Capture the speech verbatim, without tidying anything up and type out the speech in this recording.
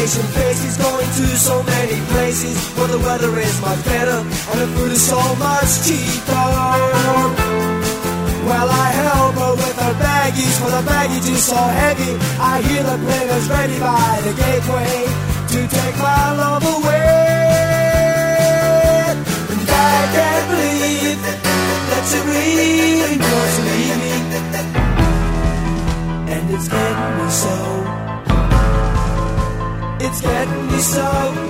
Asian faces going to so many places where the weather is much better and the food is so much cheaper. Well, I help her with her baggage, for the baggage is so heavy. I hear the plane is ready by the gateway to take my love away. And I can't believe that she really wants to leave me. And it's getting me so, it's getting me so.